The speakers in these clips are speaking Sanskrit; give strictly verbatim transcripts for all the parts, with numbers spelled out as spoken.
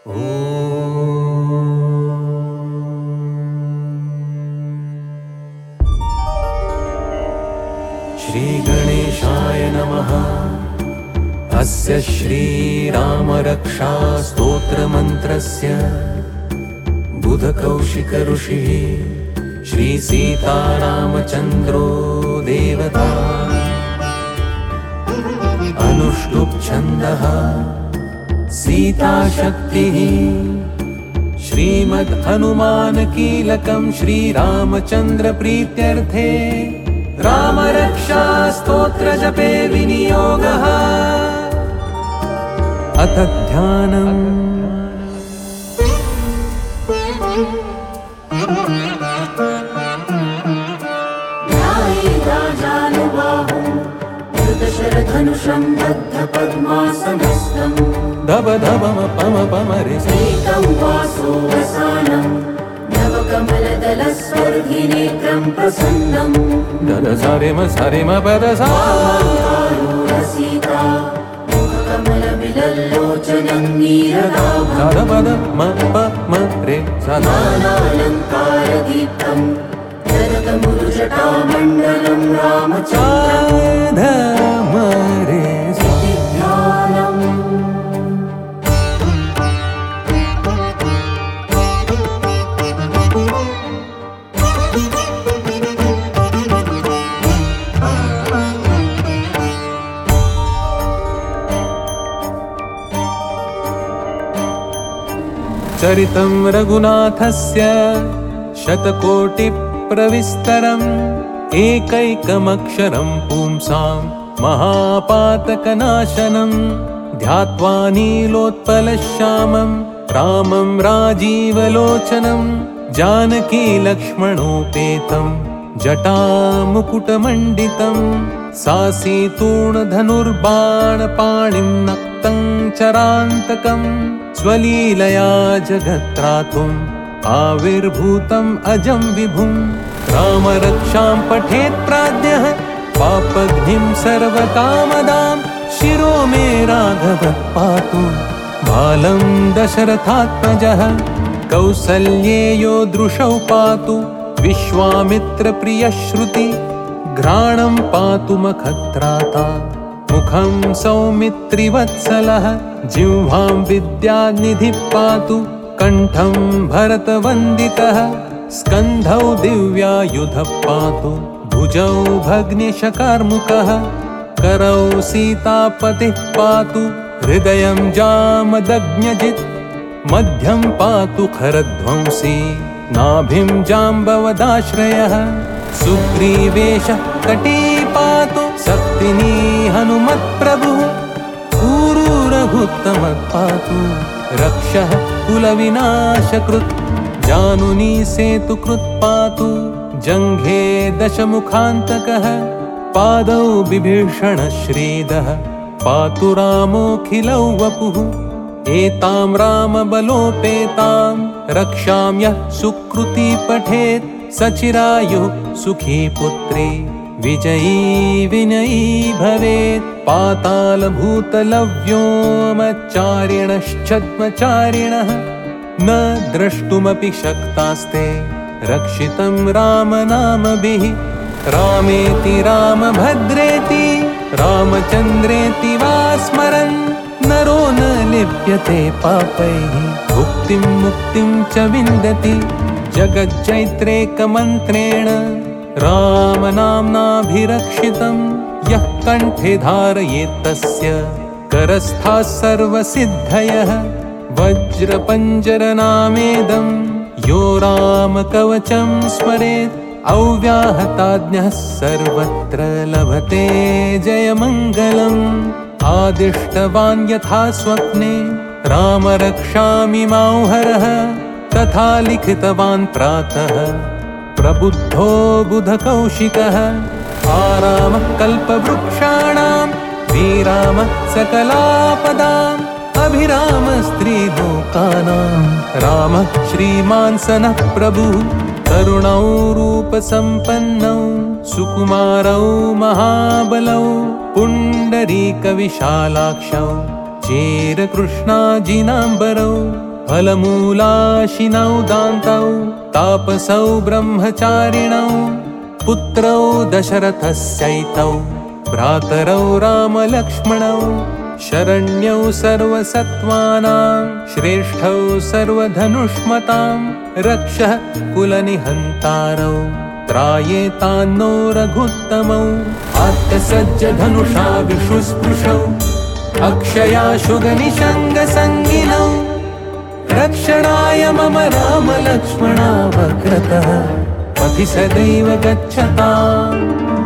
श्रीगणेशाय नमः। अस्य श्रीरामरक्षा स्तोत्रमन्त्रस्य बुधकौशिक ऋषिः श्रीसीतारामचन्द्रो देवता। अनुष्टुप् छन्दः सीताशक्तिः। श्रीमद् हनुमानकीलकं श्रीरामचन्द्र प्रीत्यर्थे रामरक्षा स्तोत्र जपे विनियोगः। अथ ध्यानम्। धनुषं बद्ध पद्मासनस्थम् धब धबम पम पमरे सैकं वासोवसानं नवकमलदलस्वर्धिनेत्रं प्रसन्नम् दद सारे म सारे म पद सा सीता मुखकमलविलल्लोचनं नीरदाभं द पद म प म रे सा नानालङ्कारदीप्तं जगतमुरुजटामण्डलं रामचन्द्रम् चरितं रघुनाथस्य शतकोटिप्रविस्तरम् एकैकमक्षरं पुंसां महापातकनाशनम् ध्यात्वा नीलोत्पलश्यामं रामं राजीवलोचनं जानकी लक्ष्मणोपेतं जटामुकुटमण्डितं सासीतूणधनुर्बाणपाणिं नक्तं चरान्तकं स्वलीलया जगत्त्रातुम् आविर्भूतम् अजं विभुं रामरक्षां पठेत् प्राज्ञः पापघ्निं सर्वकामदां शिरो मे राघवः पातु बालं दशरथात्मजः कौसल्येयो दृशौ पातु विश्वामित्रप्रियश्रुति घ्राणं पातु मखत्राता मुखं सौमित्रिवत्सलः जिह्वां विद्यानिधिः पातु कण्ठं भरतवन्दितः स्कन्धौ दिव्यायुधः पातु भुजौ भग्निशकार्मुकः करौ सीतापतिः पातु हृदयं जामदग्न्यजित् मध्यं पातु खरध्वंसी नाभिं जाम्बवदाश्रयः सुग्रीवेशः कटी पातु सक्तिनी हनुमत्प्रभुः ऊरू रघुत्तमः पातु रक्षः कुलविनाशकृत् जानुनी सेतुकृत् पातु जङ्घे दशमुखान्तकः पादौ बिभीषणः श्रीदः पातु रामोऽखिलौ वपुः एतां रामबलोपेतां रक्षां यः सुकृती पठेत् सचिरायुः सुखी पुत्री विजयी विनयी भवेत् पातालभूतलव्योमचारिणश्छद्मचारिणः न द्रष्टुमपि शक्तास्ते रक्षितं रामनामभिः रामेति रामभद्रेति रामचन्द्रेति वा स्मरन् नरो न लिप्यते पापैः भुक्तिं मुक्तिं च विन्दति जगज्जैत्रेकमन्त्रेण रामनाम्नाभिरक्षितं यः कण्ठे धारयेत् तस्य करस्थाः सर्वसिद्धयः वज्रपञ्जरनामेदं यो रामकवचं स्मरेत् अव्याहताज्ञः सर्वत्र लभते जयमङ्गलम् आदिष्टवान् यथा स्वप्ने राम रक्षामि मांहरः तथा लिखितवान् प्रातः प्रबुद्धो बुधकौशिकः आरामः कल्पवृक्षाणां विरामः सकलापदाम् अभिरामस्त्रीलोकानां रामः श्रीमान् सनः प्रभुः करुणौ रूपसम्पन्नौ सुकुमारौ महाबलौ पुण्डरीकविशालाक्षौ चेरकृष्णाजिनाम्बरौ फलमूलाशिनौ दान्तौ तापसौ ब्रह्मचारिणौ पुत्रौ दशरथस्यैतौ भ्रातरौ रामलक्ष्मणौ शरण्यौ सर्वसत्त्वानां श्रेष्ठौ सर्वधनुष्मतां रक्षः कुलनिहन्तारौ त्रायेतान्नो रघुत्तमौ आर्तसज्जधनुषा विशुस्पृशौ अक्षयाशुगनिषङ्गसङ्गिनौ रक्षणाय मम रामलक्ष्मणा वक्रतः पथि सदैव गच्छताम्।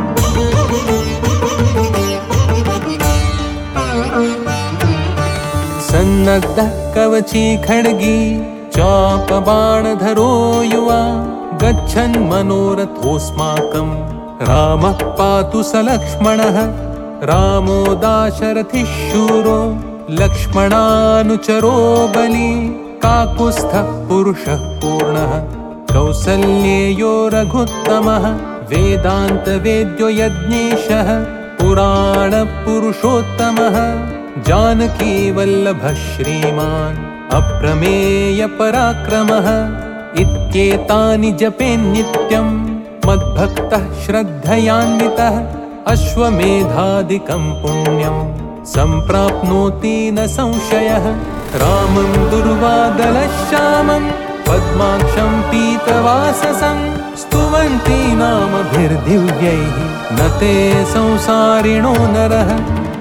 सन्नद्धः कवची खड्गी चापबाणधरो युवा गच्छन् मनोरथोऽस्माकं रामः पातु स लक्ष्मणः रामो दाशरथिः शूरो लक्ष्मणानुचरो बली काकुत्स्थः पुरुषः पूर्णः कौसल्येयो रघुत्तमः वेदान्तवेद्यो यज्ञेशः पुराणपुरुषोत्तमः जानकीवल्लभः श्रीमान् अप्रमेयपराक्रमः इत्येतानि जपेन्नित्यं मद्भक्तः श्रद्धयान्वितः अश्वमेधादिकं पुण्यं सम्प्राप्नोति न संशयः। रामं दुर्वादलश्यामं पद्माक्षं पीतवाससं स्तुवन्ति नामभिर्दिव्यैः न ते संसारिणो नरः।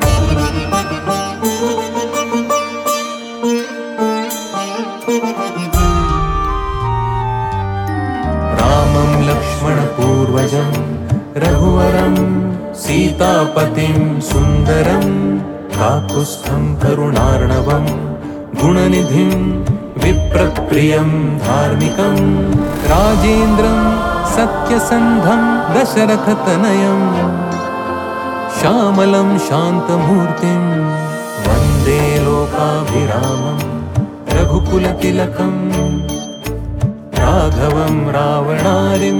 रामं लक्ष्मणपूर्वजं रघुवरं सीतापतिं सुन्दरं काकुत्स्थं करुणार्णवं गुणनिधिं विप्रप्रियं धार्मिकं राजेन्द्रं सत्यसन्धं दशरथतनयं श्यामलं शान्तमूर्तिं वन्दे लोकाभिरामं रघुकुलतिलकम् राघवं रावणारिं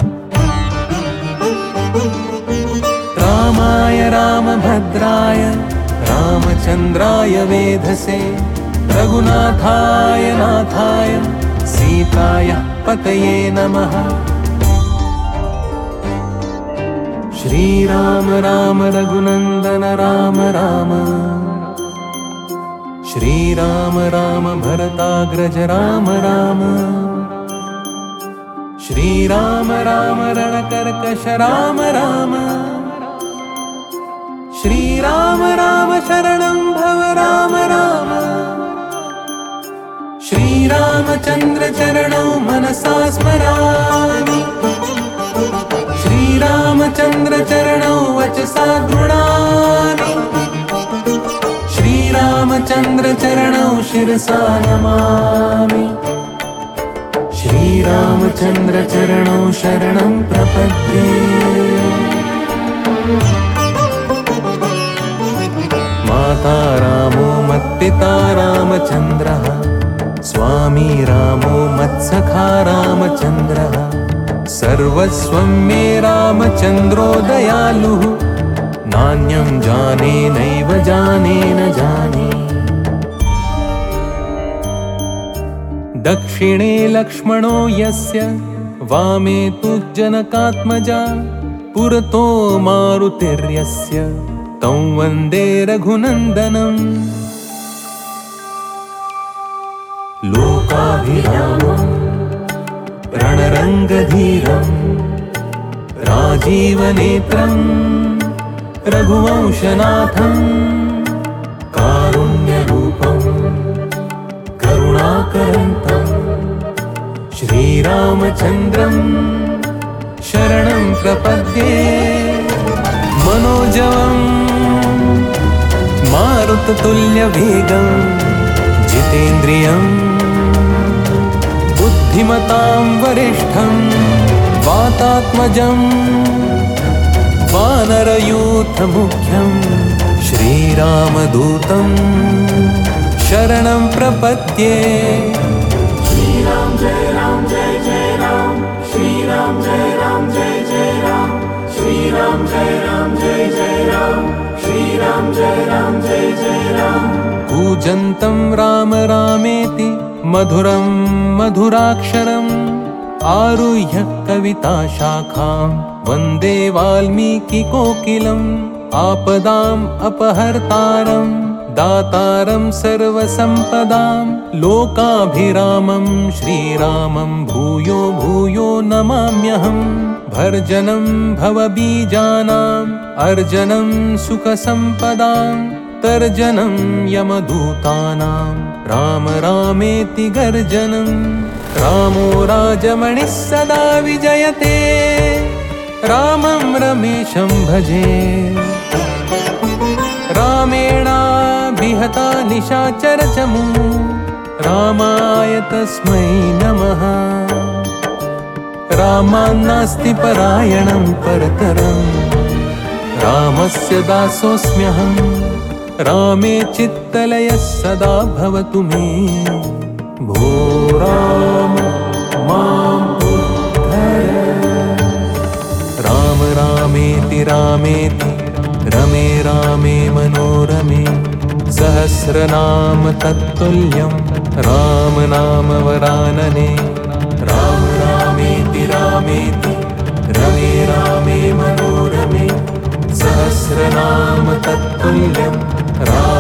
रामाय रामभद्राय रामचन्द्राय वेधसे रघुनाथाय नाथाय सीताय पतये नमः। श्रीराम राम रघुनन्दन राम राम श्रीराम राम भरताग्रज राम राम श्रीराम राम रणकर्कश राम राम श्रीराम राम शरणं भव राम राम श्रीरामचन्द्र चरणौ मनसा स्मरामि श्रीरामचन्द्र चरणौ वचसा गृह्णामि श्रीरामचन्द्र चरणौ शिरसा नमामि श्रीरामचन्द्र चरणौ शरणं प्रपद्ये। माता रामो मत्पिता रामचन्द्रः स्वामी रामो मत्सखा रामचन्द्रः सर्वस्वं मे रामचन्द्रो दयालुः नान्यं जाने नैव जाने न जाने। दक्षिणे लक्ष्मणो यस्य वामे तु जनकात्मजा पुरतो मारुतिर्यस्य तं वन्दे रघुनन्दनम्। लोकाभिरामं रणरङ्गधीरं राजीवनेत्रं रघुवंशनाथं कारुण्यरूपं करुणाकरन्तं श्रीरामचन्द्रं शरणं प्रपद्ये। मनोजवं मारुततुल्यवेगं जितेन्द्रियं बुद्धिमतां वरिष्ठं वातात्मजं वानरयूथमुख्यं श्रीरामदूतं शरणं प्रपद्ये। श्रीराम जय राम जय जय राम श्रीराम जय राम जय जय राम श्रीराम जय राम जय जय राम श्रीराम जय राम जय जय राम। पूजा कूजन्तं राम रामेति मधुरं मधुराक्षरम् आरुह्य कविताशाखां वन्दे वाल्मीकिकोकिलम् आपदाम् अपहर्तारं दातारं सर्वसम्पदां लोकाभिरामं श्रीरामं भूयो भूयो नमाम्यहम् भर्जनं भवबीजानाम् अर्जनं सुखसम्पदां तर्जनं यमदूतानां राम रामेति गर्जनम् रामो राजमणिः सदा विजयते रामं रमेशं भजे रामेणाभिहता निशाचरचमू रामाय तस्मै नमः रामान्नास्ति परायणं परतरं रामस्य दासोऽस्म्यहं रामे चित्तलयः सदा भवतु मे भो राम मां उद्धर राम रामेति रामेति रमे रामे मनोरमे सहस्रनाम तत्तुल्यं राम नाम वरानने राम रामेति रामेति रमे रामे मनोरमे सहस्रनाम तत्तुल्यं राम